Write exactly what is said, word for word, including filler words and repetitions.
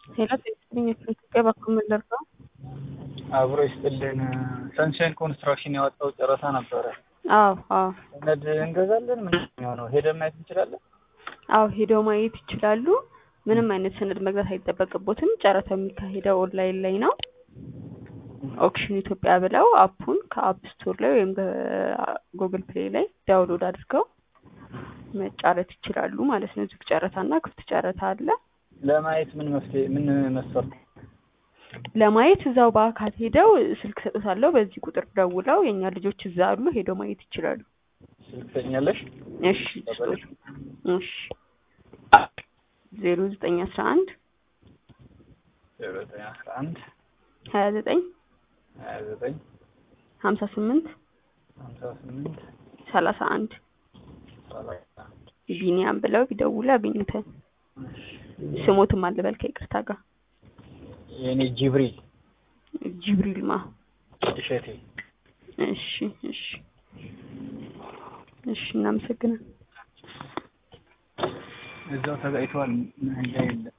ሄሎ ጤና ኢትዮጵያ በኩል መለርካ አብሮ ይስጥልን። ሰንሻይን ኮንስትራክሽን ያወጣው ጨረታ ነበረ። አዎ አዎ ሰነድ እንገዛለን። ምን ነው ሄደን ማየት እንችላለን? አዎ ሄደው ማየት ይችላሉ። ምንም አይነት ሰነድ መግዛት አይጠበቅቦትም። ጨረታው የሚካሄደው ኦንላይን ላይ ነው። ኦክሽን ኢትዮጵያ ብለው አፑን ከአፕ ስቶር ላይ ወይም ጉግል ፕሌይ ላይ ዳውንሎድ አድርገው መጫረት ይችላሉ ማለት ነው። ዝግ ጨረታና ክፍት ጨረታ አለ። ለማየት ምን መፍትሄ ምን መስፈርት? ለማየት እዛው በአካል ሄደው ስልክ ሰጥቷለሁ። በዚህ ቁጥር ደውለው የኛ ልጆች እዛ አሉ ሄደው ማየት ይችላሉ። ስልክ ተኛለሽ? እሺ ስጦት እሺ ዜሮ ዘጠኝ አስራ አንድ ዜሮ ዘጠኝ አስራ አንድ ሀያ ዘጠኝ ሀያ ዘጠኝ ሀምሳ ስምንት ሀምሳ ስምንት ሰላሳ አንድ ሰላሳ አንድ ቢኒያም ብለው ቢደውሉ ያገኙታል። ስሞትም አለበል ከይቅርታ ጋር የኔ ጅብሪል ጅብሪልማ እሸቴ። እሺ እሺ እሺ እናመሰግናለን። እዛው ተጋይቷል እንዳይል